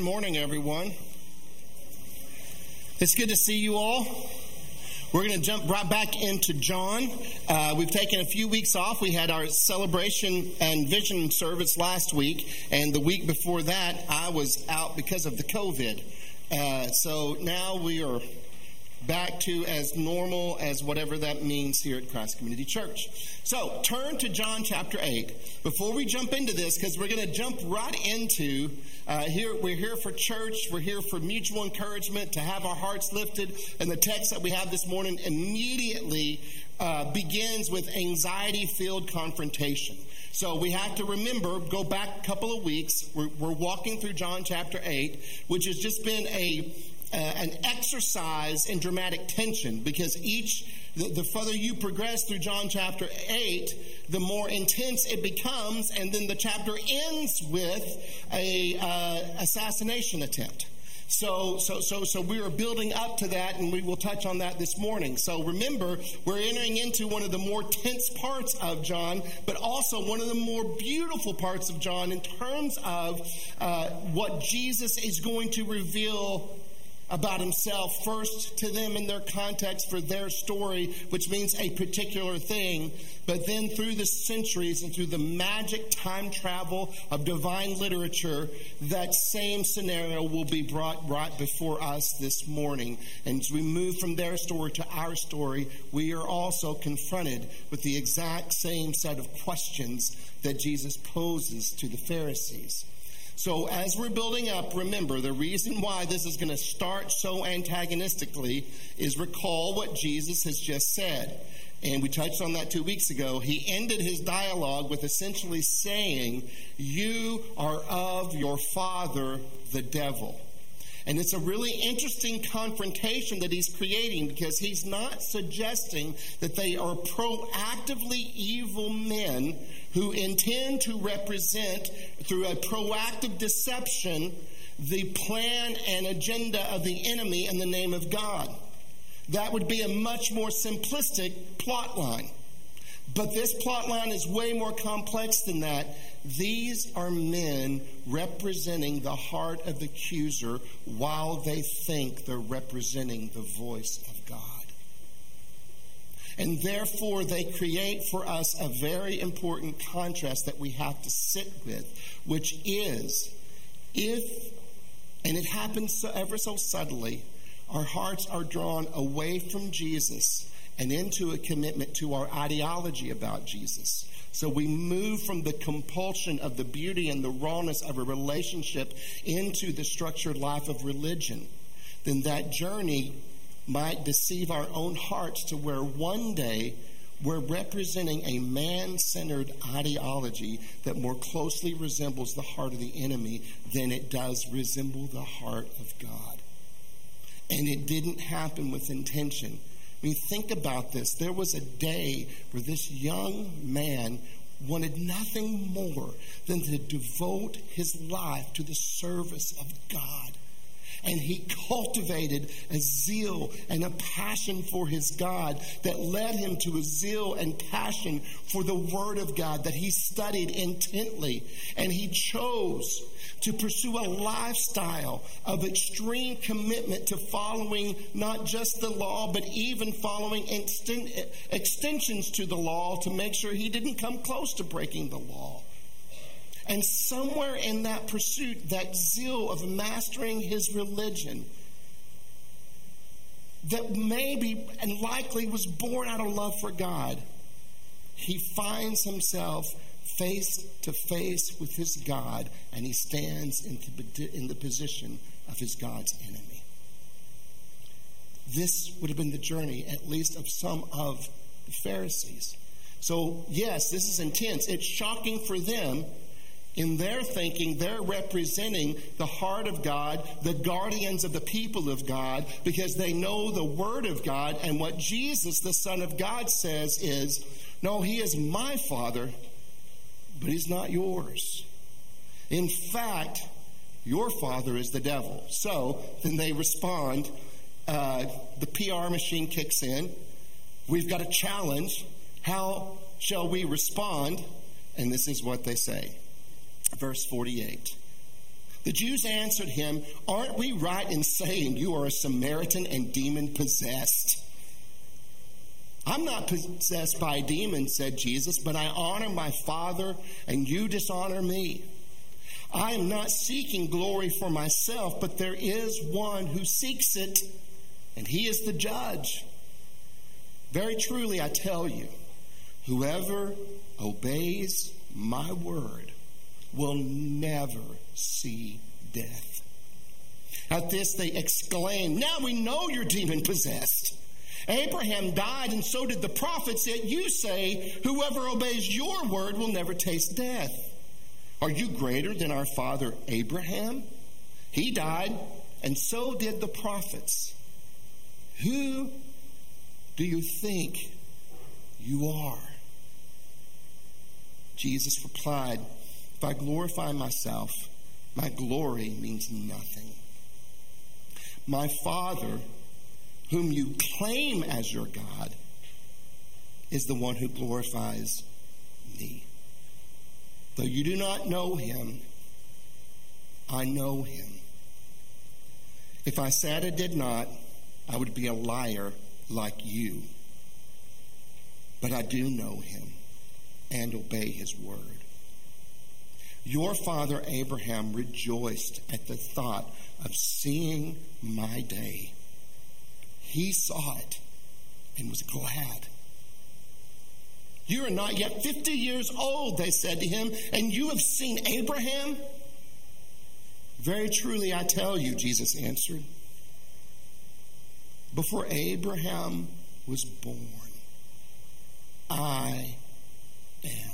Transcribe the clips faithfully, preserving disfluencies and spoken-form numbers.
morning, everyone. It's good to see you all. We're going to jump right back into John. Uh, we've taken a few weeks off. We had our celebration and vision service last week, and the week before that, I was out because of the COVID. Uh, so now we are back to as normal as whatever that means here at Christ Community Church. So turn to John chapter eight. Before we jump into this, because we're going to jump right into uh, here. We're here for church. We're here for mutual encouragement, to have our hearts lifted. And the text that we have this morning immediately uh, begins with anxiety-filled confrontation. So we have to remember, go back a couple of weeks. We're, we're walking through John chapter eight, which has just been a Uh, an exercise in dramatic tension, because each, the, the further you progress through John chapter eight, the more intense it becomes, and then the chapter ends with a uh, assassination attempt. So, so, so, so we are building up to that, and we will touch on that this morning. So remember, we're entering into one of the more tense parts of John, but also one of the more beautiful parts of John in terms of uh, what Jesus is going to reveal about himself, first to them in their context for their story, which means a particular thing, but then through the centuries and through the magic time travel of divine literature, that same scenario will be brought right before us this morning. And as we move from their story to our story, we are also confronted with the exact same set of questions that Jesus poses to the Pharisees. So as we're building up, remember, the reason why this is going to start so antagonistically is recall what Jesus has just said. And we touched on that two weeks ago. He ended his dialogue with essentially saying, "You are of your father, the devil." And it's a really interesting confrontation that he's creating, because he's not suggesting that they are proactively evil men who intend to represent, through a proactive deception, the plan and agenda of the enemy in the name of God. That would be a much more simplistic plot line. But this plot line is way more complex than that. These are men representing the heart of the accuser while they think they're representing the voice of God. And therefore, they create for us a very important contrast that we have to sit with, which is, if, and it happens so, ever so subtly, our hearts are drawn away from Jesus and into a commitment to our ideology about Jesus. So we move from the compulsion of the beauty and the rawness of a relationship into the structured life of religion. Then that journey might deceive our own hearts to where one day we're representing a man-centered ideology that more closely resembles the heart of the enemy than it does resemble the heart of God. And it didn't happen with intention. I mean, think about this. There was a day where this young man wanted nothing more than to devote his life to the service of God. And he cultivated a zeal and a passion for his God that led him to a zeal and passion for the Word of God that he studied intently. And he chose to pursue a lifestyle of extreme commitment to following not just the law, but even following exten- extensions to the law to make sure he didn't come close to breaking the law. And somewhere in that pursuit, that zeal of mastering his religion, that maybe and likely was born out of love for God, he finds himself face to face with his God, and he stands in the, in the position of his God's enemy. This would have been the journey, at least of some of the Pharisees. So, yes, this is intense. It's shocking for them. In their thinking, they're representing the heart of God, the guardians of the people of God, because they know the Word of God. And what Jesus, the Son of God, says is, no, he is my Father, but he's not yours. In fact, your father is the devil. So then they respond. Uh, the P R machine kicks in. We've got a challenge. How shall we respond? And this is what they say. Verse forty-eight. The Jews answered him, "Aren't we right in saying you are a Samaritan and demon-possessed?" "I'm not possessed by demons," said Jesus, "but I honor my Father, and you dishonor me. I am not seeking glory for myself, but there is one who seeks it, and he is the judge. Very truly, I tell you, whoever obeys my word will never see death." At this they exclaimed, "Now we know you're demon-possessed. Abraham died, and so did the prophets, yet you say, whoever obeys your word will never taste death. Are you greater than our father Abraham? He died, and so did the prophets. Who do you think you are?" Jesus replied, "If I glorify myself, my glory means nothing. My Father, whom you claim as your God, is the one who glorifies me. Though you do not know him, I know him. If I said I did not, I would be a liar like you. But I do know him and obey his word. Your father Abraham rejoiced at the thought of seeing my day. He saw it and was glad. You are not yet fifty years old, they said to him, and you have seen Abraham? Very truly, I tell you, Jesus answered, before Abraham was born, I am.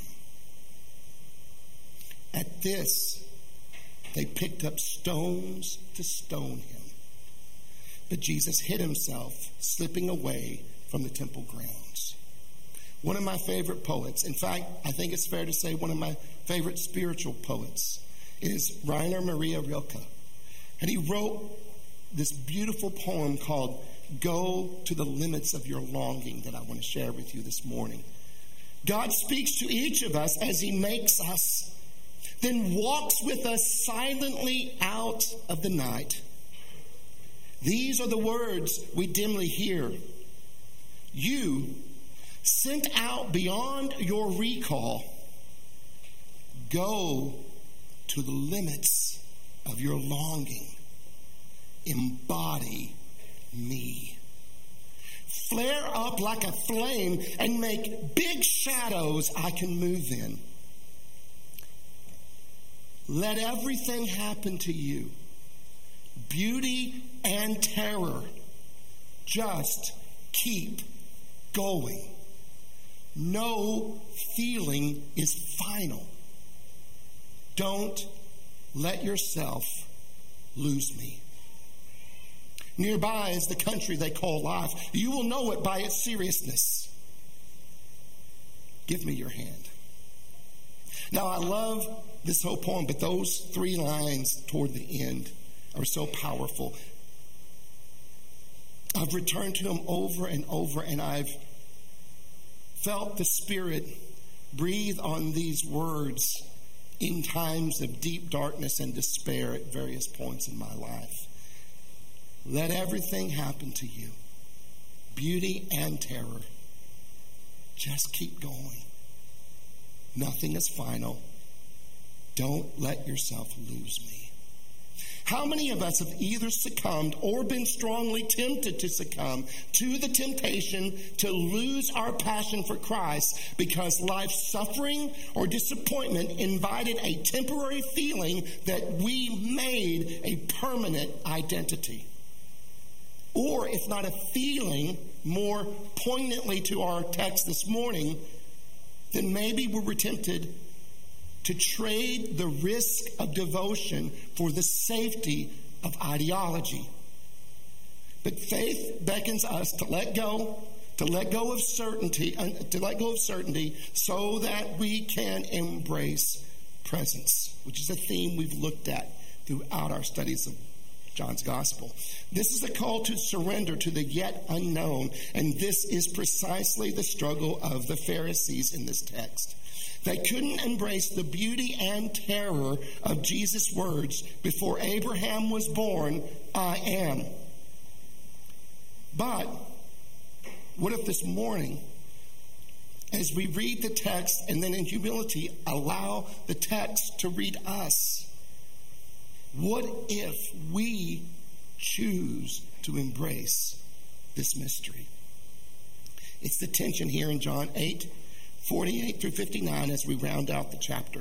At this, they picked up stones to stone him. But Jesus hid himself, slipping away from the temple grounds. One of my favorite poets, in fact, I think it's fair to say one of my favorite spiritual poets, is Rainer Maria Rilke. And he wrote this beautiful poem called Go to the Limits of Your Longing that I want to share with you this morning. God speaks to each of us as he makes us, then walks with us silently out of the night. These are the words we dimly hear. You, sent out beyond your recall, go to the limits of your longing. Embody me. Flare up like a flame and make big shadows I can move in. Let everything happen to you. Beauty and terror. Just keep going. No feeling is final. Don't let yourself lose me. Nearby is the country they call life. You will know it by its seriousness. Give me your hand. Now, I love this whole poem, but those three lines toward the end are so powerful. I've returned to them over and over, and I've felt the Spirit breathe on these words in times of deep darkness and despair at various points in my life. Let everything happen to you. Beauty and terror. Just keep going. Nothing is final. Don't let yourself lose me. How many of us have either succumbed or been strongly tempted to succumb to the temptation to lose our passion for Christ because life's suffering or disappointment invited a temporary feeling that we made a permanent identity? Or if not a feeling, more poignantly to our text this morning, then maybe we were tempted to trade the risk of devotion for the safety of ideology. But faith beckons us to let go, to let go of certainty, to let go of certainty so that we can embrace presence, which is a theme we've looked at throughout our studies of John's Gospel. This is a call to surrender to the yet unknown, and this is precisely the struggle of the Pharisees in this text. They couldn't embrace the beauty and terror of Jesus' words, before Abraham was born, I am. But what if this morning, as we read the text and then in humility allow the text to read us, what if we choose to embrace this mystery? It's the tension here in John eight, forty-eight through fifty-nine as we round out the chapter.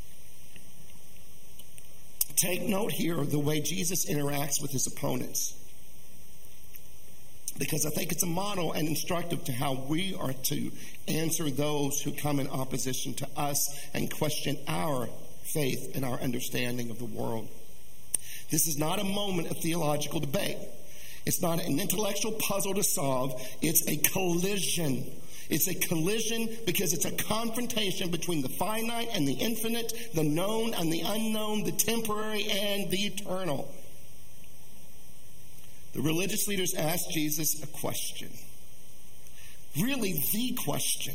Take note here of the way Jesus interacts with his opponents, because I think it's a model and instructive to how we are to answer those who come in opposition to us and question our faith and our understanding of the world. This is not a moment of theological debate. It's not an intellectual puzzle to solve. It's a collision. It's a collision because it's a confrontation between the finite and the infinite, the known and the unknown, the temporary and the eternal. The religious leaders asked Jesus a question. Really the question.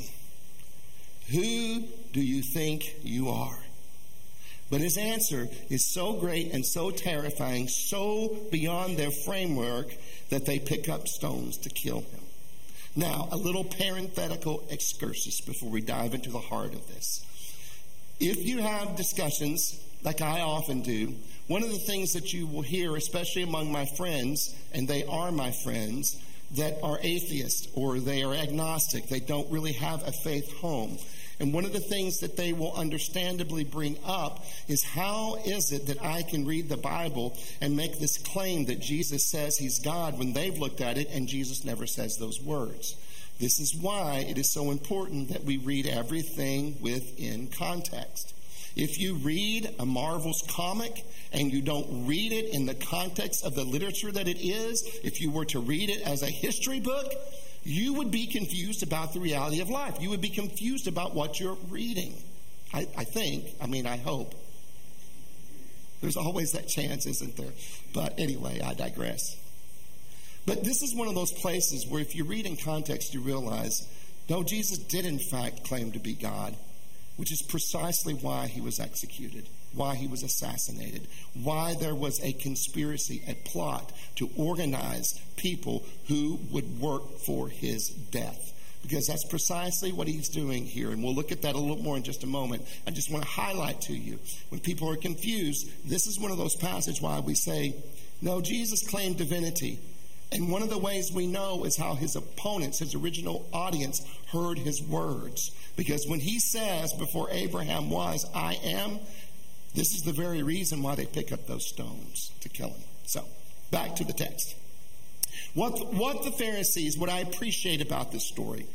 Who do you think you are? But his answer is so great and so terrifying, so beyond their framework, that they pick up stones to kill him. Now, a little parenthetical excursus before we dive into the heart of this. If you have discussions, like I often do, one of the things that you will hear, especially among my friends, and they are my friends, that are atheists or they are agnostic, they don't really have a faith home. And one of the things that they will understandably bring up is, how is it that I can read the Bible and make this claim that Jesus says he's God when they've looked at it and Jesus never says those words? This is why it is so important that we read everything within context. If you read a Marvel's comic and you don't read it in the context of the literature that it is, if you were to read it as a history book, you would be confused about the reality of life. You would be confused about what you're reading. I, I think, I mean, I hope. There's always that chance, isn't there? But anyway, I digress. But this is one of those places where if you read in context, you realize, no, Jesus did in fact claim to be God, which is precisely why he was executed, why he was assassinated, why there was a conspiracy, a plot to organize people who would work for his death. Because that's precisely what he's doing here. And we'll look at that a little more in just a moment. I just want to highlight to you, when people are confused, this is one of those passages why we say, no, Jesus claimed divinity. And one of the ways we know is how his opponents, his original audience, heard his words. Because when he says, before Abraham was, I am, this is the very reason why they pick up those stones to kill him. So, back to the text. What, what the Pharisees, what I appreciate about this story,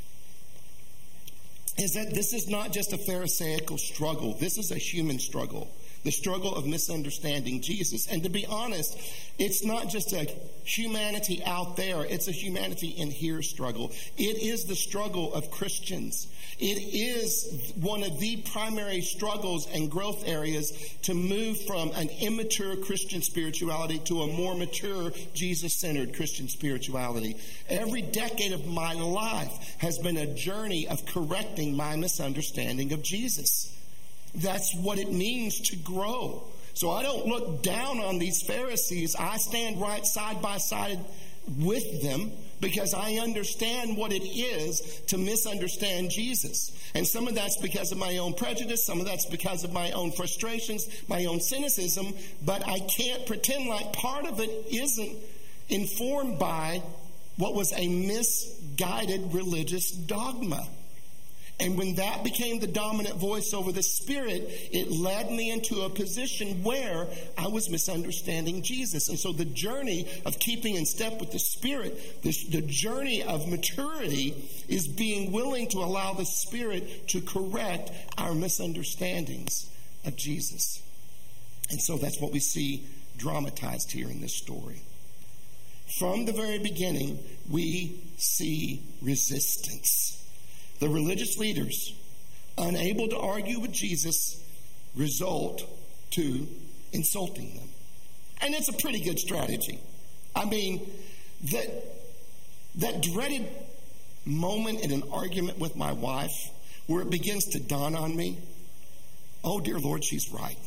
is that this is not just a Pharisaical struggle. This is a human struggle. The struggle of misunderstanding Jesus. And to be honest, it's not just a humanity out there. It's a humanity in here struggle. It is the struggle of Christians. It is one of the primary struggles and growth areas to move from an immature Christian spirituality to a more mature, Jesus-centered Christian spirituality. Every decade of my life has been a journey of correcting my misunderstanding of Jesus. That's what it means to grow. So I don't look down on these Pharisees. I stand right side by side with them because I understand what it is to misunderstand Jesus. And some of that's because of my own prejudice. Some of that's because of my own frustrations, my own cynicism. But I can't pretend like part of it isn't informed by what was a misguided religious dogma. And when that became the dominant voice over the Spirit, it led me into a position where I was misunderstanding Jesus. And so the journey of keeping in step with the Spirit, the, the journey of maturity, is being willing to allow the Spirit to correct our misunderstandings of Jesus. And so that's what we see dramatized here in this story. From the very beginning, we see resistance. The religious leaders, unable to argue with Jesus, result to insulting them. And it's a pretty good strategy. I mean, that, that dreaded moment in an argument with my wife where it begins to dawn on me, oh, dear Lord, she's right.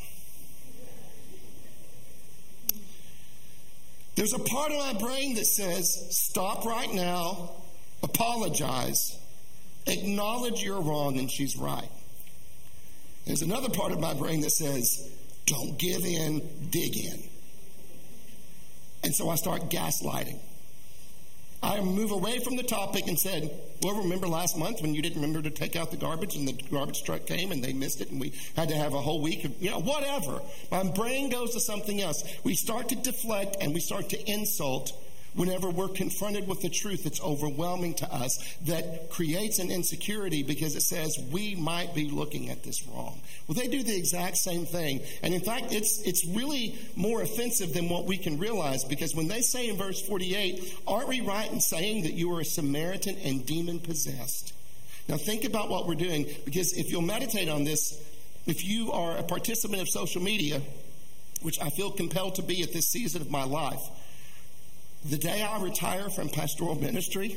There's a part of my brain that says, stop right now, apologize, acknowledge you're wrong, and she's right. There's another part of my brain that says, don't give in, dig in. And so I start gaslighting. I move away from the topic and said, well, remember last month when you didn't remember to take out the garbage and the garbage truck came and they missed it and we had to have a whole week of, you know, whatever. My brain goes to something else. We start to deflect and we start to insult whenever we're confronted with the truth that's overwhelming to us, that creates an insecurity because it says we might be looking at this wrong. Well, they do the exact same thing. And in fact, it's it's really more offensive than what we can realize, because when they say in verse forty-eight, aren't we right in saying that you are a Samaritan and demon-possessed? Now think about what we're doing, because if you'll meditate on this, if you are a participant of social media, which I feel compelled to be at this season of my life, the day I retire from pastoral ministry,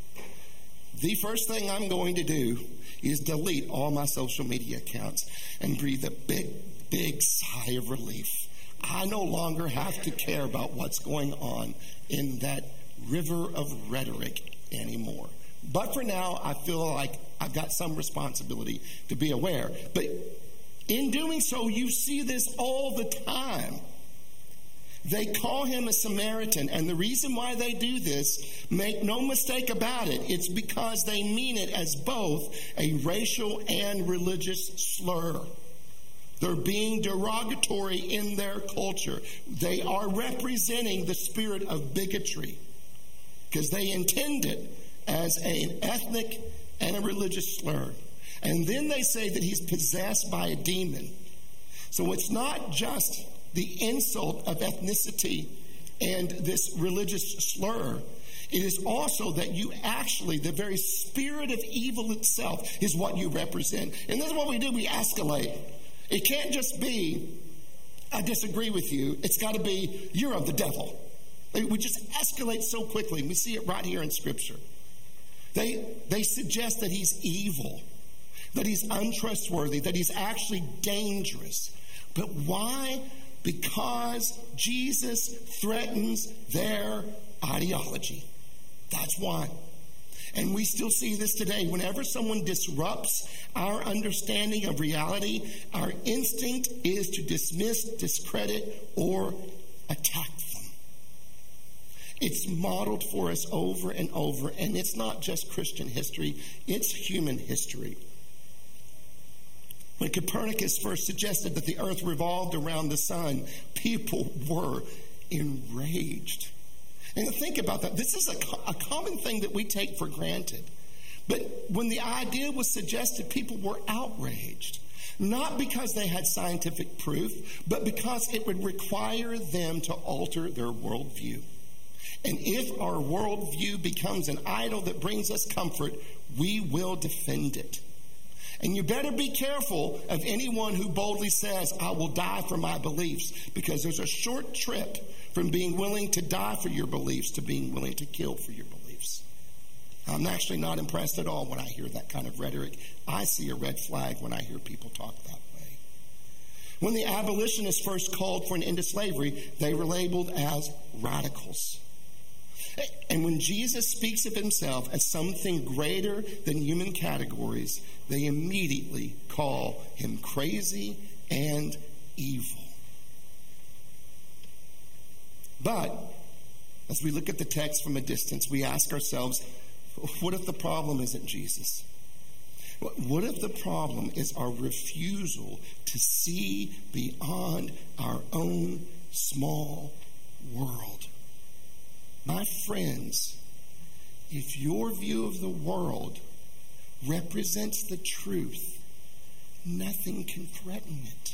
the first thing I'm going to do is delete all my social media accounts and breathe a big, big sigh of relief. I no longer have to care about what's going on in that river of rhetoric anymore. But for now, I feel like I've got some responsibility to be aware. But in doing so, you see this all the time. They call him a Samaritan, and the reason why they do this, make no mistake about it, it's because they mean it as both a racial and religious slur. They're being derogatory in their culture. They are representing the spirit of bigotry because they intend it as an ethnic and a religious slur. And then they say that he's possessed by a demon. So it's not just the insult of ethnicity and this religious slur. It is also that you actually, the very spirit of evil itself is what you represent. And this is what we do, we escalate. It can't just be, I disagree with you. It's got to be, you're of the devil. We just escalate so quickly, and we see it right here in Scripture. They, they suggest that he's evil, that he's untrustworthy, that he's actually dangerous. But why? Because Jesus threatens their ideology. That's why. And we still see this today. Whenever someone disrupts our understanding of reality, our instinct is to dismiss, discredit, or attack them. It's modeled for us over and over, and it's not just Christian history, it's human history. When Copernicus first suggested that the earth revolved around the sun, people were enraged. And think about that. This is a, a common thing that we take for granted. But when the idea was suggested, people were outraged. Not because they had scientific proof, but because it would require them to alter their worldview. And if our worldview becomes an idol that brings us comfort, we will defend it. And you better be careful of anyone who boldly says, I will die for my beliefs, because there's a short trip from being willing to die for your beliefs to being willing to kill for your beliefs. I'm actually not impressed at all when I hear that kind of rhetoric. I see a red flag when I hear people talk that way. When the abolitionists first called for an end to slavery, they were labeled as radicals. And when Jesus speaks of himself as something greater than human categories, they immediately call him crazy and evil. But as we look at the text from a distance, we ask ourselves, what if the problem isn't Jesus? What if the problem is our refusal to see beyond our own small world? My friends, if your view of the world represents the truth, nothing can threaten it.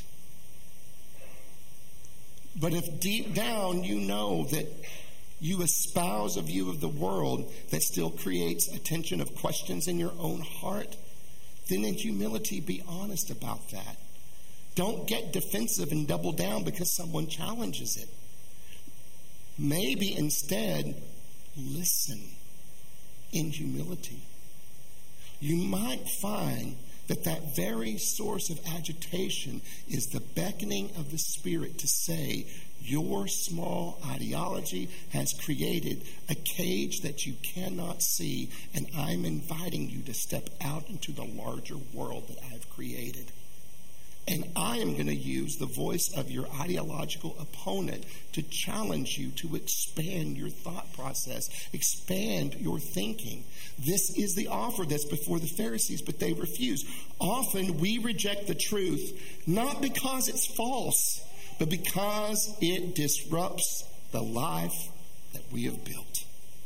But if deep down you know that you espouse a view of the world that still creates a tension of questions in your own heart, then in humility be honest about that. Don't get defensive and double down because someone challenges it. Maybe instead, listen in humility. You might find that that very source of agitation is the beckoning of the Spirit to say, your small ideology has created a cage that you cannot see, and I'm inviting you to step out into the larger world that I've created. And I am going to use the voice of your ideological opponent to challenge you to expand your thought process, expand your thinking. This is the offer that's before the Pharisees, but they refuse. Often we reject the truth, not because it's false, but because it disrupts the life that we have built.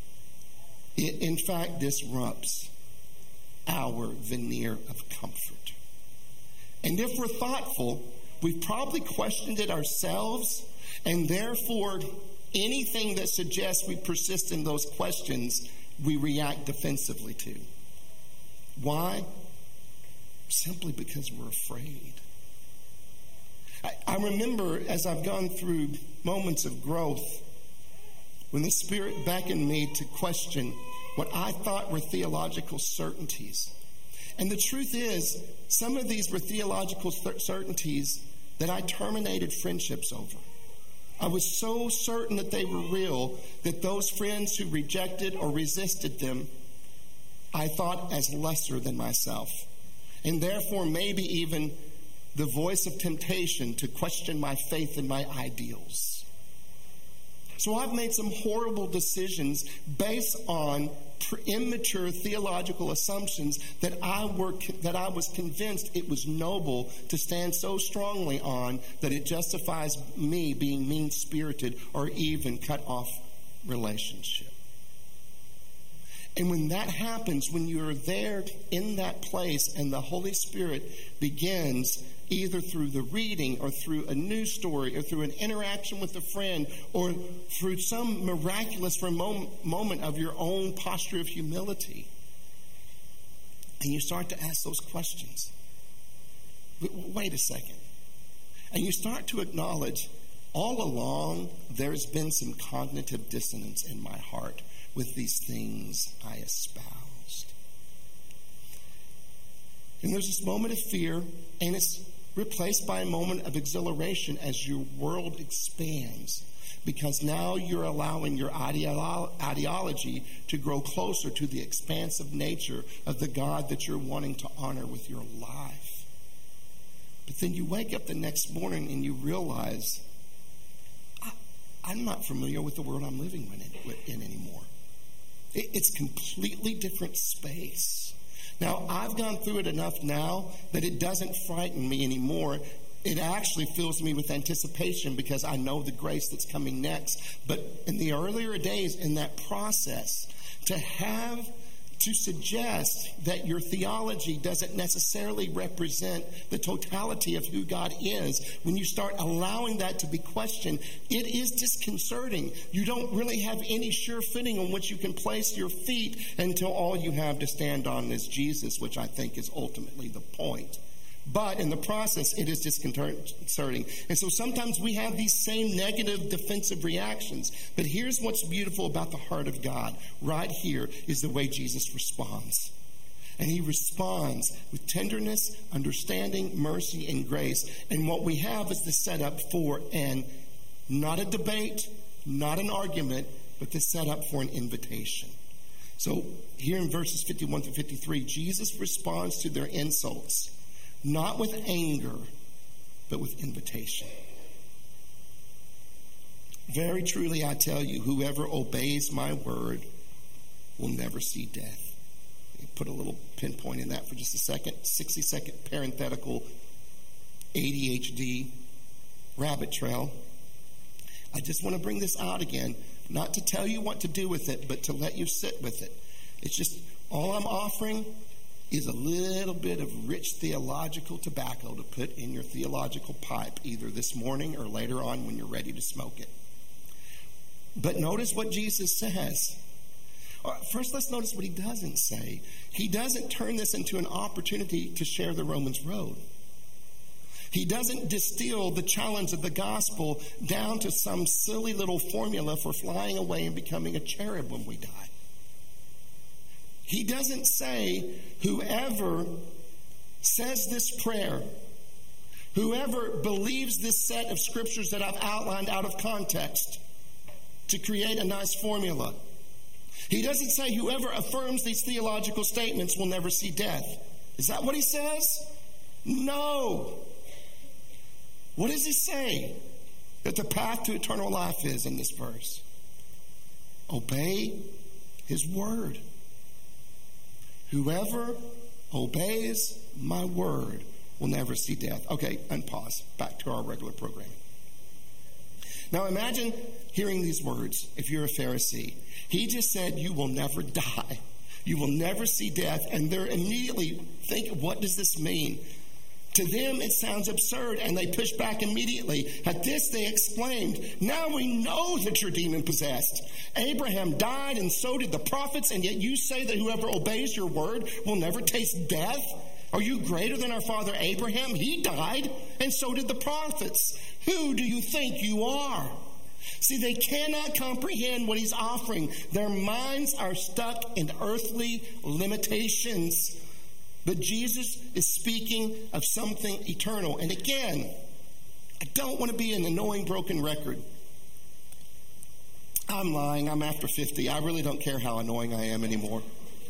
It, in fact, disrupts our veneer of comfort. And if we're thoughtful, we've probably questioned it ourselves, and therefore anything that suggests we persist in those questions, we react defensively to. Why? Simply because we're afraid. I, I remember as I've gone through moments of growth, when the Spirit beckoned me to question what I thought were theological certainties. And the truth is, some of these were theological certainties that I terminated friendships over. I was so certain that they were real that those friends who rejected or resisted them, I thought as lesser than myself. And therefore, maybe even the voice of temptation to question my faith and my ideals. So I've made some horrible decisions based on immature theological assumptions that I were that I was convinced it was noble to stand so strongly on that it justifies me being mean-spirited or even cut off relationship. And when that happens, when you're there in that place and the Holy Spirit begins either through the reading or through a news story or through an interaction with a friend or through some miraculous moment of your own posture of humility, and you start to ask those questions. Wait a second. And you start to acknowledge all along there's been some cognitive dissonance in my heart with these things I espoused. And there's this moment of fear, and it's replaced by a moment of exhilaration as your world expands, because now you're allowing your ideolo- ideology to grow closer to the expansive nature of the God that you're wanting to honor with your life. But then you wake up the next morning and you realize, I, I'm not familiar with the world I'm living in, in anymore. It, it's completely different space. Now, I've gone through it enough now that it doesn't frighten me anymore. It actually fills me with anticipation because I know the grace that's coming next. But in the earlier days, in that process, to have to suggest that your theology doesn't necessarily represent the totality of who God is, when you start allowing that to be questioned, it is disconcerting. You don't really have any sure footing on which you can place your feet until all you have to stand on is Jesus, which I think is ultimately the point. But in the process, it is disconcerting. And so sometimes we have these same negative defensive reactions. But here's what's beautiful about the heart of God. Right here is the way Jesus responds. And he responds with tenderness, understanding, mercy, and grace. And what we have is the setup for an, not a debate, not an argument, but the setup for an invitation. So here in verses fifty-one through fifty-three, Jesus responds to their insults. Not with anger, but with invitation. Very truly, I tell you, whoever obeys my word will never see death. Put a little pinpoint in that for just a second. sixty-second parenthetical A D H D rabbit trail. I just want to bring this out again, not to tell you what to do with it, but to let you sit with it. It's just all I'm offering is a little bit of rich theological tobacco to put in your theological pipe, either this morning or later on when you're ready to smoke it. But notice what Jesus says. First, let's notice what he doesn't say. He doesn't turn this into an opportunity to share the Romans road. He doesn't distill the challenge of the gospel down to some silly little formula for flying away and becoming a cherub when we die. He doesn't say, whoever says this prayer, whoever believes this set of scriptures that I've outlined out of context to create a nice formula. He doesn't say whoever affirms these theological statements will never see death. Is that what he says? No. What does he say that the path to eternal life is in this verse? Obey his word. Whoever obeys my word will never see death. Okay, unpause. Back to our regular programming. Now imagine hearing these words if you're a Pharisee. He just said you will never die. You will never see death. And they're immediately thinking, what does this mean? To them, it sounds absurd, and they push back immediately. At this, they exclaimed, now we know that you're demon-possessed. Abraham died, and so did the prophets, and yet you say that whoever obeys your word will never taste death? Are you greater than our father Abraham? He died, and so did the prophets. Who do you think you are? See, they cannot comprehend what he's offering. Their minds are stuck in earthly limitations. But Jesus is speaking of something eternal. And again, I don't want to be an annoying broken record. I'm lying. I'm after fifty. I really don't care how annoying I am anymore.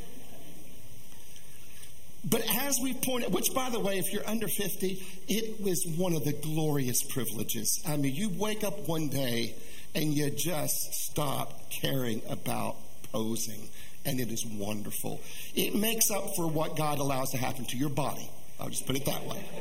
But as we pointed, which by the way, if you're under fifty, it was one of the glorious privileges. I mean, you wake up one day and you just stop caring about posing. And it is wonderful. It makes up for what God allows to happen to your body. I'll just put it that way.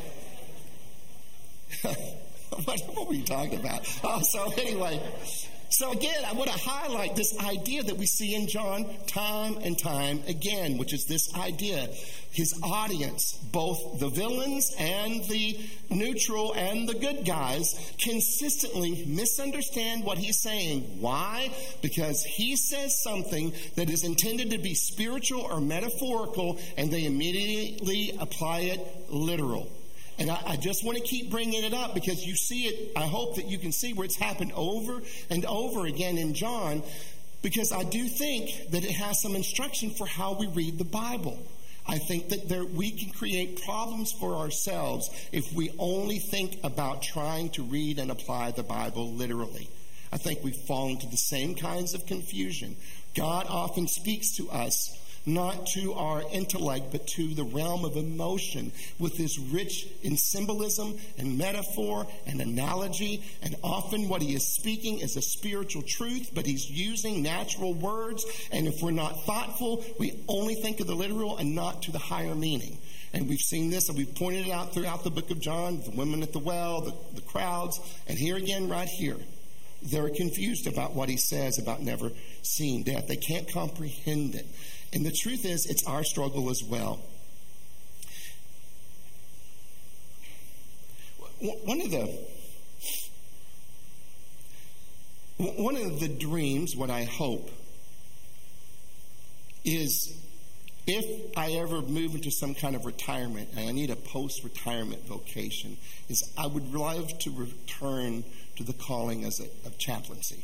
what, what were you talking about? Oh, so anyway. So again, I want to highlight this idea that we see in John time and time again, which is this idea. His audience, both the villains and the neutral and the good guys, consistently misunderstand what he's saying. Why? Because he says something that is intended to be spiritual or metaphorical, and they immediately apply it literal. And I, I just want to keep bringing it up because you see it, I hope that you can see where it's happened over and over again in John, because I do think that it has some instruction for how we read the Bible. I think that there, we can create problems for ourselves if we only think about trying to read and apply the Bible literally. I think we fall into the same kinds of confusion. God often speaks to us not to our intellect, but to the realm of emotion with this rich in symbolism and metaphor and analogy. And often what he is speaking is a spiritual truth, but he's using natural words. And if we're not thoughtful, we only think of the literal and not to the higher meaning. And we've seen this, and we've pointed it out throughout the book of John, the women at the well, the, the crowds, and here again, right here. They're confused about what he says about never seeing death. They can't comprehend it. And the truth is, it's our struggle as well. One of the one of the dreams, what I hope, is if I ever move into some kind of retirement and I need a post-retirement vocation, is I would love to return to the calling as a, of chaplaincy.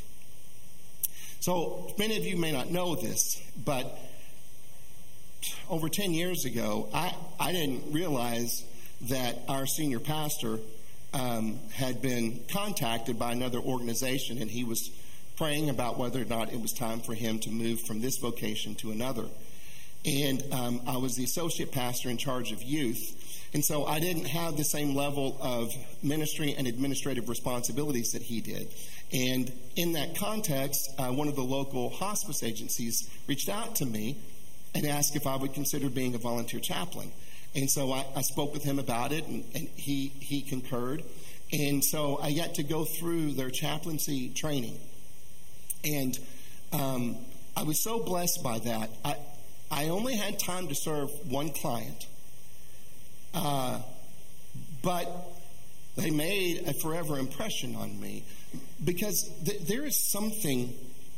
So many of you may not know this, but over ten years ago, I, I didn't realize that our senior pastor um, had been contacted by another organization, and he was praying about whether or not it was time for him to move from this vocation to another. And um, I was the associate pastor in charge of youth, and so I didn't have the same level of ministry and administrative responsibilities that he did. And in that context, uh, one of the local hospice agencies reached out to me and asked if I would consider being a volunteer chaplain. And so I, I spoke with him about it, and, and he, he concurred. And so I got to go through their chaplaincy training. And um, I was so blessed by that. I, I only had time to serve one client. Uh, but they made a forever impression on me, because th- there is something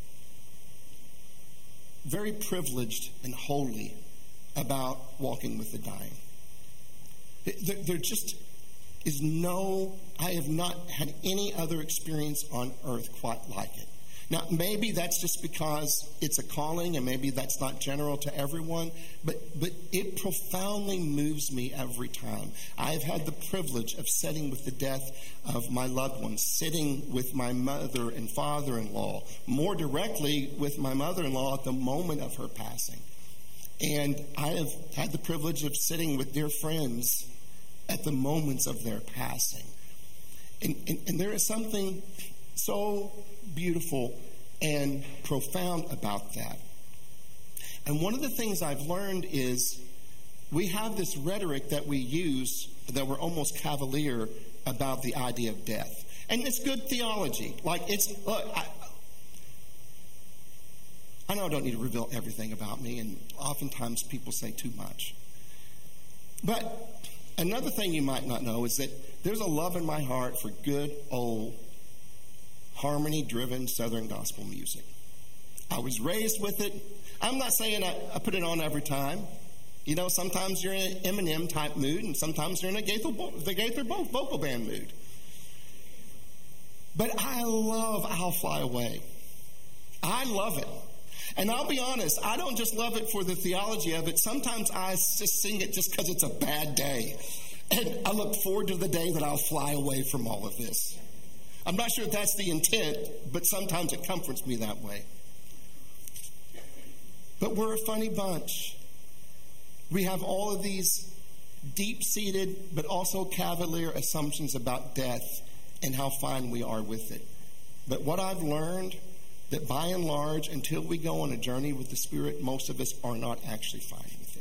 very privileged and holy about walking with the dying. There, there just is no, I have not had any other experience on earth quite like it. Now, maybe that's just because it's a calling, and maybe that's not general to everyone, but, but it profoundly moves me every time. I've had the privilege of sitting with the death of my loved ones, sitting with my mother and father-in-law, more directly with my mother-in-law at the moment of her passing. And I have had the privilege of sitting with dear friends at the moments of their passing. And, and, and there is something so beautiful and profound about that. And one of the things I've learned is we have this rhetoric that we use that we're almost cavalier about the idea of death. And it's good theology. Like, it's, look, I, I know I don't need to reveal everything about me, and oftentimes people say too much. But another thing you might not know is that there's a love in my heart for good old harmony-driven Southern gospel music. I was raised with it. I'm not saying I, I put it on every time. You know, sometimes you're in an Eminem type mood, and sometimes you're in a Gaither, the Gaither vocal band mood. But I love I'll Fly Away. I love it. And I'll be honest, I don't just love it for the theology of it. Sometimes I just sing it just because it's a bad day. And I look forward to the day that I'll fly away from all of this. I'm not sure if that's the intent, but sometimes it comforts me that way. But we're a funny bunch. We have all of these deep-seated but also cavalier assumptions about death and how fine we are with it. But what I've learned, that by and large, until we go on a journey with the Spirit, most of us are not actually fine with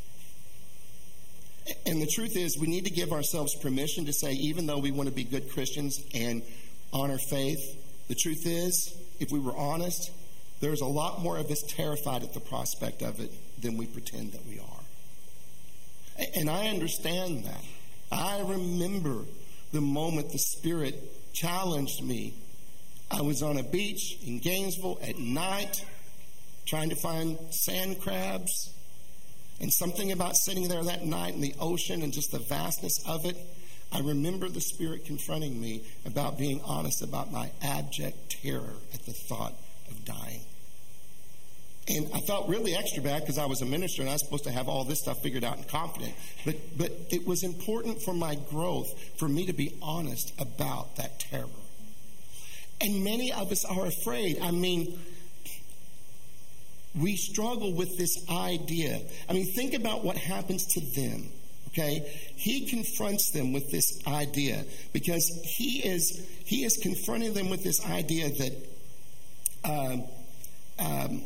it. And the truth is, we need to give ourselves permission to say, even though we want to be good Christians and honor faith, the truth is, if we were honest, there's a lot more of us terrified at the prospect of it than we pretend that we are. And I understand that. I remember the moment the Spirit challenged me. I was on a beach in Gainesville at night trying to find sand crabs, and something about sitting there that night in the ocean and just the vastness of it, I remember the Spirit confronting me about being honest about my abject terror at the thought of dying. And I felt really extra bad because I was a minister and I was supposed to have all this stuff figured out and confident. But, but it was important for my growth for me to be honest about that terror. And many of us are afraid. I mean, we struggle with this idea. I mean, think about what happens to them, okay? He confronts them with this idea because he is he is confronting them with this idea that um, um,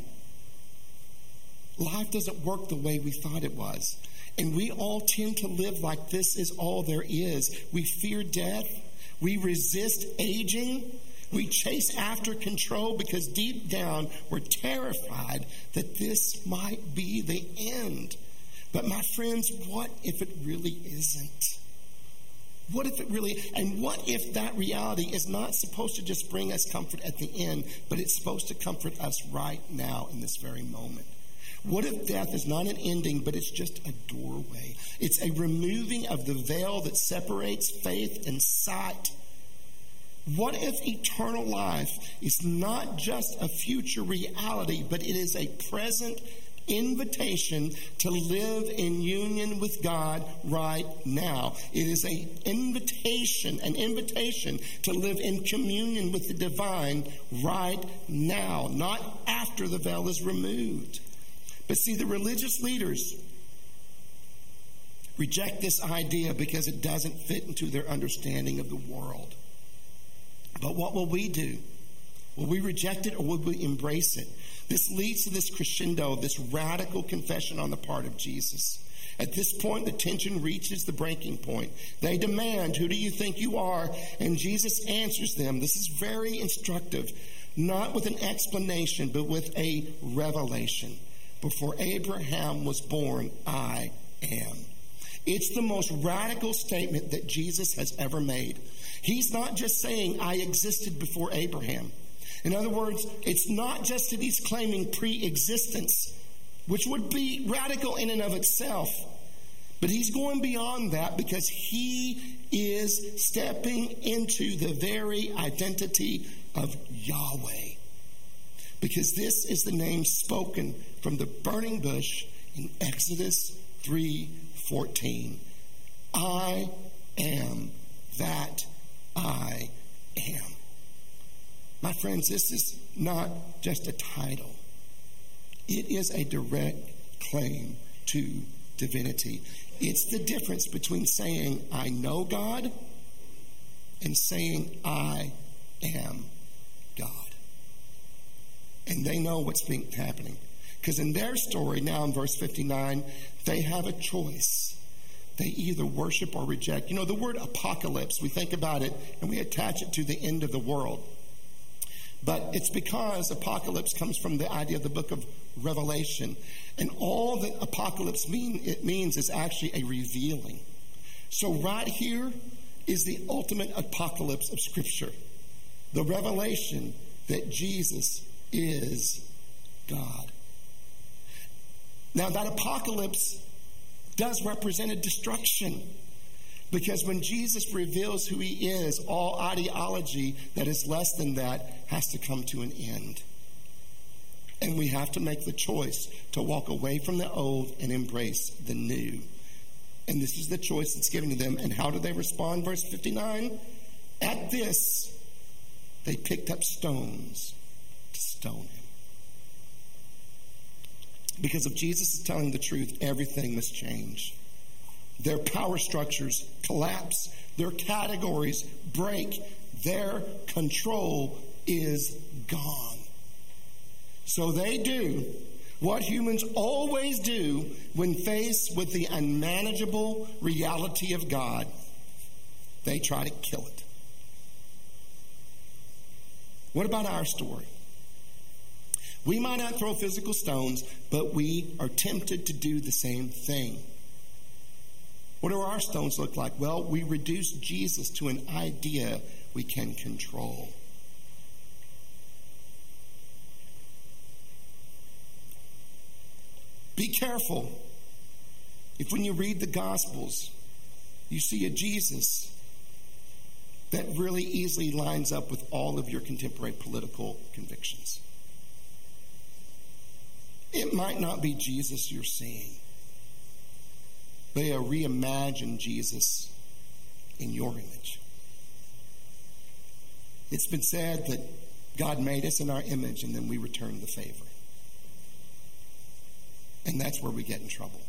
life doesn't work the way we thought it was. And we all tend to live like this is all there is. We fear death. We resist aging. We chase after control because deep down we're terrified that this might be the end. But my friends, what if it really isn't? What if it really, and what if that reality is not supposed to just bring us comfort at the end, but it's supposed to comfort us right now in this very moment? What if death is not an ending, but it's just a doorway? It's a removing of the veil that separates faith and sight. What if eternal life is not just a future reality, but it is a present invitation to live in union with God right now? It is an invitation, an invitation to live in communion with the divine right now, not after the veil is removed. But see, the religious leaders reject this idea because it doesn't fit into their understanding of the world. But what will we do? Will we reject it or will we embrace it? This leads to this crescendo, this radical confession on the part of Jesus. At this point, the tension reaches the breaking point. They demand, "Who do you think you are?" And Jesus answers them. This is very instructive, not with an explanation, but with a revelation. Before Abraham was born, I am. It's the most radical statement that Jesus has ever made. He's not just saying, I existed before Abraham. In other words, it's not just that he's claiming pre-existence, which would be radical in and of itself. But he's going beyond that because he is stepping into the very identity of Yahweh. because this is the name spoken from the burning bush in Exodus three fourteen. I am that I am. My friends, this is not just a title. It is a direct claim to divinity. It's the difference between saying, I know God, and saying, I am God. And they know what's being happening. Because in their story, now in verse fifty-nine, they have a choice. They either worship or reject. You know, the word apocalypse, we think about it and we attach it to the end of the world. But it's because apocalypse comes from the idea of the book of Revelation. And all that apocalypse mean it means is actually a revealing. So right here is the ultimate apocalypse of Scripture. The revelation that Jesus is God. Now that apocalypse does represent a destruction. Because when Jesus reveals who he is, all ideology that is less than that has to come to an end. And we have to make the choice to walk away from the old and embrace the new. And this is the choice that's given to them. And how do they respond? Verse fifty-nine. At this, they picked up stones to stone him. Because if Jesus is telling the truth, everything must change. Their power structures collapse. Their categories break. Their control is gone. So they do what humans always do when faced with the unmanageable reality of God. They try to kill it. What about our story? We might not throw physical stones, but we are tempted to do the same thing. What do our stones look like? Well, we reduce Jesus to an idea we can control. Be careful if when you read the Gospels, you see a Jesus that really easily lines up with all of your contemporary political convictions. It might not be Jesus you're seeing, but a reimagined Jesus in your image. It's been said that God made us in our image and then we return the favor. And that's where we get in trouble.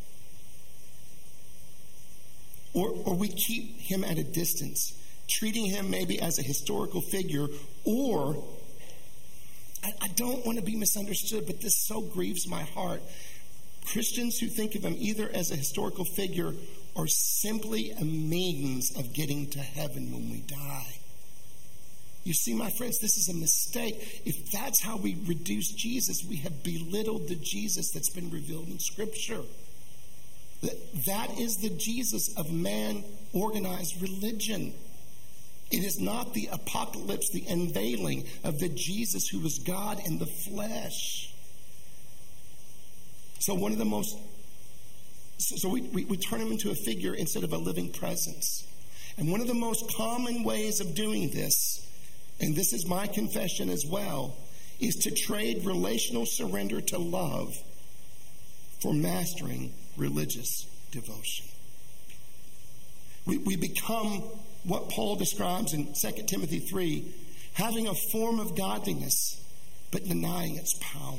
Or, or we keep him at a distance, treating him maybe as a historical figure, or I, I don't want to be misunderstood, but this so grieves my heart. Christians who think of him either as a historical figure or simply a means of getting to heaven when we die. You see, my friends, this is a mistake. If that's how we reduce Jesus, we have belittled the Jesus that's been revealed in Scripture. That is the Jesus of man-organized religion. It is not the apocalypse, the unveiling of the Jesus who was God in the flesh. So one of the most, so we, we, we turn him into a figure instead of a living presence. And one of the most common ways of doing this, and this is my confession as well, is to trade relational surrender to love for mastering religious devotion. We, we become what Paul describes in Second Timothy three, having a form of godliness, but denying its power.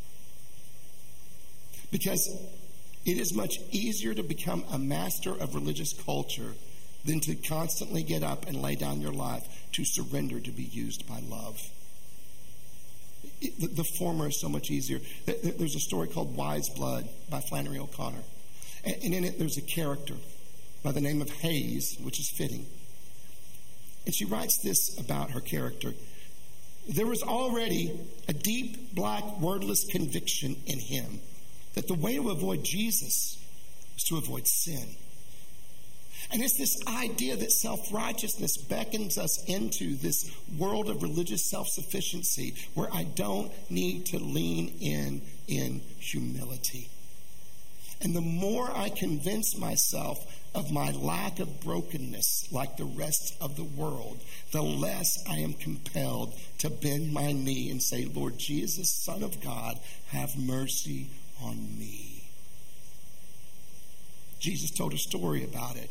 Because it is much easier to become a master of religious culture than to constantly get up and lay down your life to surrender to be used by love. It, the, the former is so much easier. There's a story called Wise Blood by Flannery O'Connor. And, and in it there's a character by the name of Hayes, which is fitting. And she writes this about her character. There was already a deep, black, wordless conviction in him that the way to avoid Jesus is to avoid sin. And it's this idea that self-righteousness beckons us into this world of religious self-sufficiency where I don't need to lean in in humility. And the more I convince myself of my lack of brokenness like the rest of the world, the less I am compelled to bend my knee and say, Lord Jesus, Son of God, have mercy on me. Jesus told a story about it.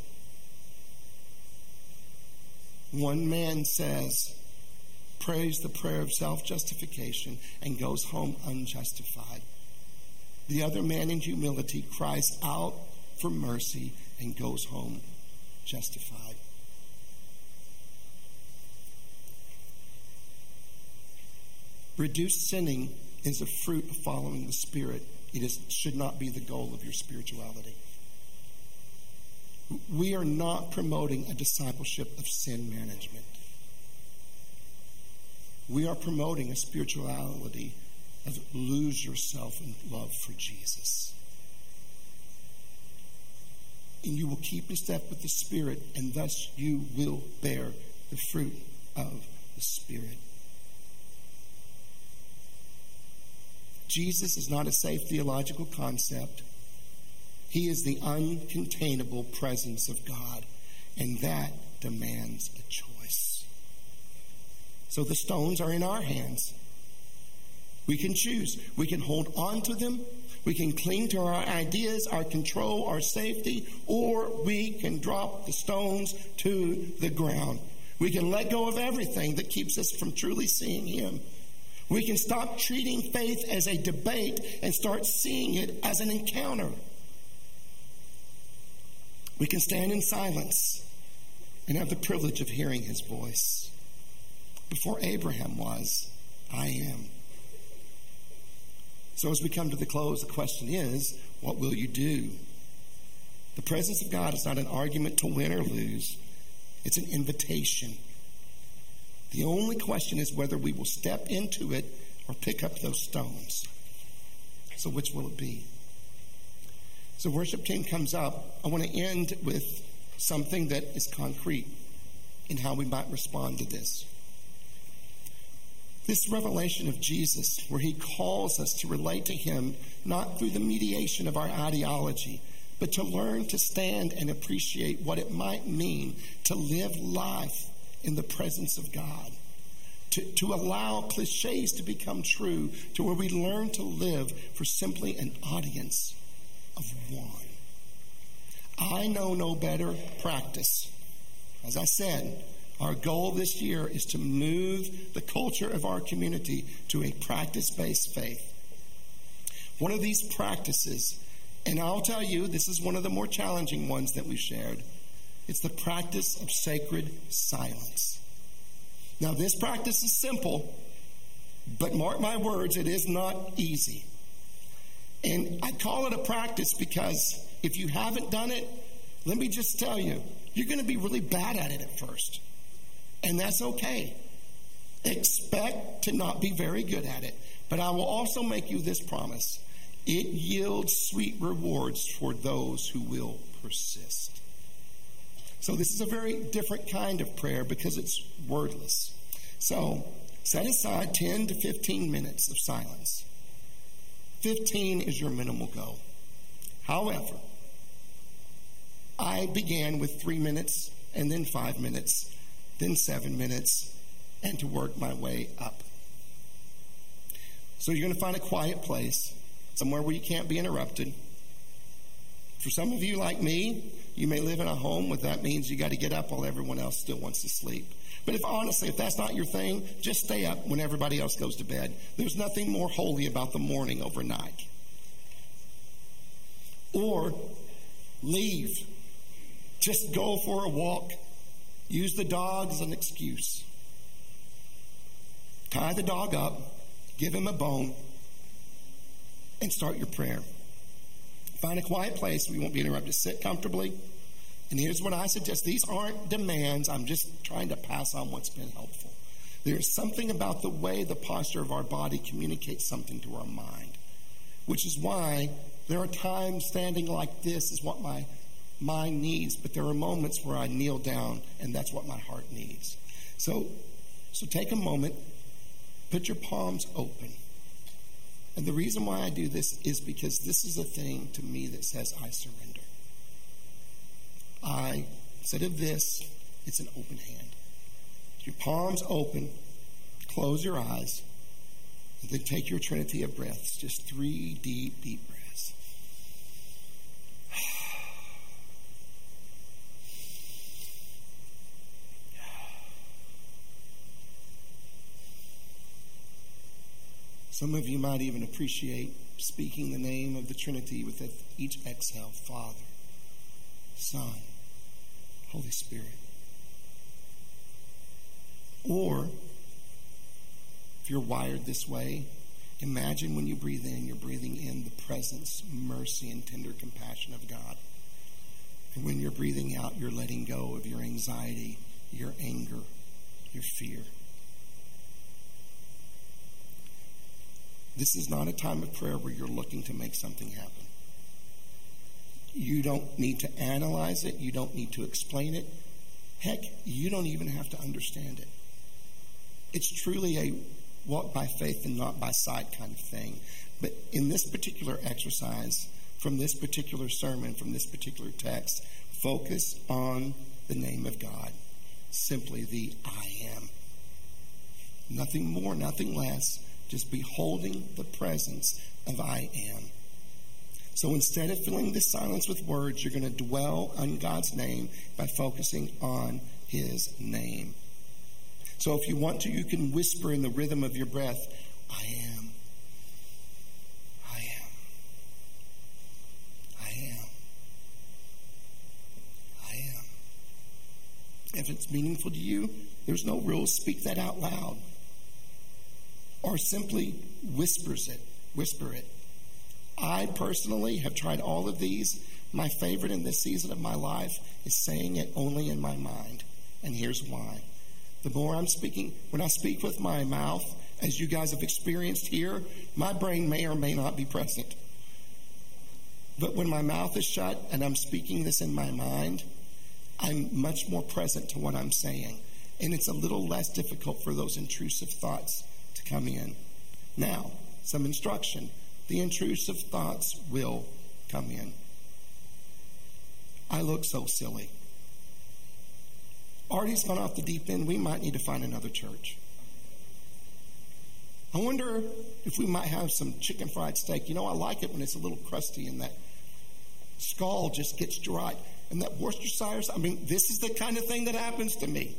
One man says, prays the prayer of self-justification and goes home unjustified. The other man in humility cries out for mercy and goes home justified. Reduced sinning is a fruit of following the Spirit. It is, should not be the goal of your spirituality. We are not promoting a discipleship of sin management. We are promoting a spirituality of lose yourself in love for Jesus. And you will keep in step with the Spirit, and thus you will bear the fruit of the Spirit. Jesus is not a safe theological concept. He is the uncontainable presence of God, and that demands a choice. So the stones are in our hands. We can choose. We can hold on to them. We can cling to our ideas, our control, our safety, or we can drop the stones to the ground. We can let go of everything that keeps us from truly seeing Him. We can stop treating faith as a debate and start seeing it as an encounter. We can stand in silence and have the privilege of hearing His voice. Before Abraham was, I am. So as we come to the close, the question is, what will you do? The presence of God is not an argument to win or lose. It's an invitation. The only question is whether we will step into it or pick up those stones. So which will it be? So worship team comes up. I want to end with something that is concrete in how we might respond to this. This revelation of Jesus, where He calls us to relate to Him, not through the mediation of our ideology, but to learn to stand and appreciate what it might mean to live life in the presence of God. To, to allow cliches to become true, to where we learn to live for simply an audience of one. I know no better practice. As I said, our goal this year is to move the culture of our community to a practice-based faith. One of these practices, and I'll tell you, this is one of the more challenging ones that we've shared, it's the practice of sacred silence. Now, this practice is simple, but mark my words, it is not easy. And I call it a practice because if you haven't done it, let me just tell you, you're going to be really bad at it at first. And that's okay. Expect to not be very good at it. But I will also make you this promise. It yields sweet rewards for those who will persist. So this is a very different kind of prayer because it's wordless. So set aside ten to fifteen minutes of silence. fifteen is your minimal goal. However, I began with three minutes and then five minutes, then seven minutes, and to work my way up. So you're going to find a quiet place, somewhere where you can't be interrupted. For some of you like me, you may live in a home where that means you got to get up while everyone else still wants to sleep. But if honestly, if that's not your thing, just stay up when everybody else goes to bed. There's nothing more holy about the morning overnight. Or leave. Just go for a walk. Use the dog as an excuse. Tie the dog up, give him a bone, and start your prayer. Find a quiet place where you won't be interrupted. Sit comfortably. And here's what I suggest. These aren't demands. I'm just trying to pass on what's been helpful. There's something about the way the posture of our body communicates something to our mind, which is why there are times standing like this is what my mind needs, but there are moments where I kneel down, and that's what my heart needs. So, so take a moment, put your palms open, And the reason why I do this is because this is a thing to me that says I surrender. I, instead of this, it's an open hand. Your palms open, close your eyes, and then take your trinity of breaths, just three deep, deep breaths. Some of you might even appreciate speaking the name of the Trinity with each exhale. Father, Son, Holy Spirit. Or, if you're wired this way, imagine when you breathe in, you're breathing in the presence, mercy, and tender compassion of God. And when you're breathing out, you're letting go of your anxiety, your anger, your fear. This is not a time of prayer where you're looking to make something happen. You don't need to analyze it. You don't need to explain it. Heck, you don't even have to understand it. It's truly a walk by faith and not by sight kind of thing. But in this particular exercise, from this particular sermon, from this particular text, focus on the name of God. Simply the I am. Nothing more, nothing less. Just beholding the presence of I am. So instead of filling this silence with words, you're going to dwell on God's name by focusing on his name. So if you want to, you can whisper in the rhythm of your breath, I am. I am. I am. I am. If it's meaningful to you, there's no rules. Speak that out loud. Or simply whispers it, whisper it. I personally have tried all of these. My favorite in this season of my life is saying it only in my mind. And here's why. The more I'm speaking, when I speak with my mouth, as you guys have experienced here, my brain may or may not be present. But when my mouth is shut and I'm speaking this in my mind, I'm much more present to what I'm saying. And it's a little less difficult for those intrusive thoughts to come in. Now, some instruction. The intrusive thoughts will come in. I look so silly. Artie's gone off the deep end. We might need to find another church. I wonder if we might have some chicken fried steak. You know, I like it when it's a little crusty and that skull just gets dry. And that Worcestershire, I mean, this is the kind of thing that happens to me.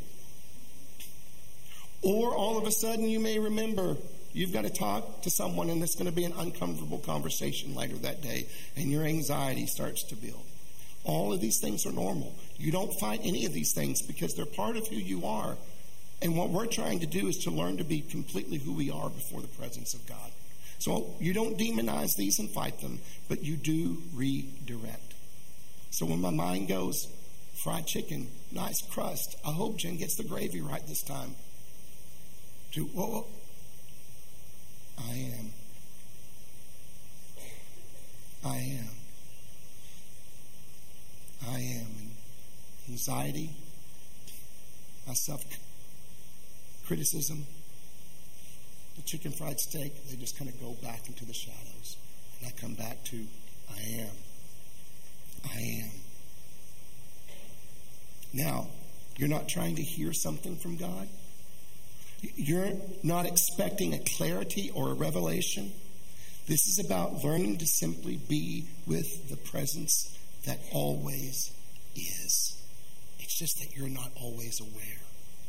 Or all of a sudden you may remember you've got to talk to someone and it's going to be an uncomfortable conversation later that day and your anxiety starts to build. All of these things are normal. You don't fight any of these things because they're part of who you are. And what we're trying to do is to learn to be completely who we are before the presence of God. So you don't demonize these and fight them, but you do redirect. So when my mind goes, fried chicken, nice crust, I hope Jen gets the gravy right this time. To, whoa, whoa. I am. I am. I am. And anxiety, my self-criticism, the chicken fried steak, they just kind of go back into the shadows. And I come back to, I am. I am. Now, you're not trying to hear something from God. You're not expecting a clarity or a revelation. This is about learning to simply be with the presence that always is. It's just that you're not always aware.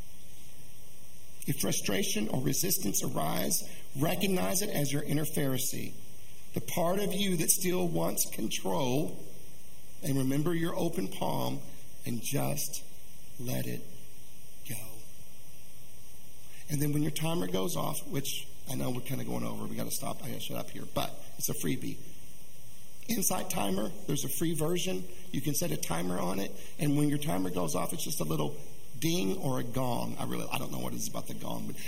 If frustration or resistance arise, recognize it as your inner Pharisee, the part of you that still wants control, and remember your open palm and just let it go. And then when your timer goes off, which I know we're kind of going over, we got to stop, I got to shut up here, but it's a freebie. Insight Timer, there's a free version. You can set a timer on it, and when your timer goes off, it's just a little ding or a gong. I really, I don't know what it is about the gong, but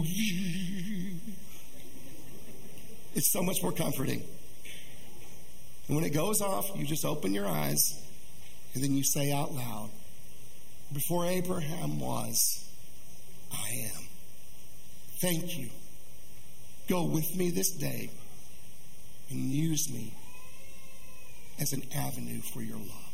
it's so much more comforting. And when it goes off, you just open your eyes, and then you say out loud, before Abraham was, I am. Thank you. Go with me this day and use me as an avenue for your love.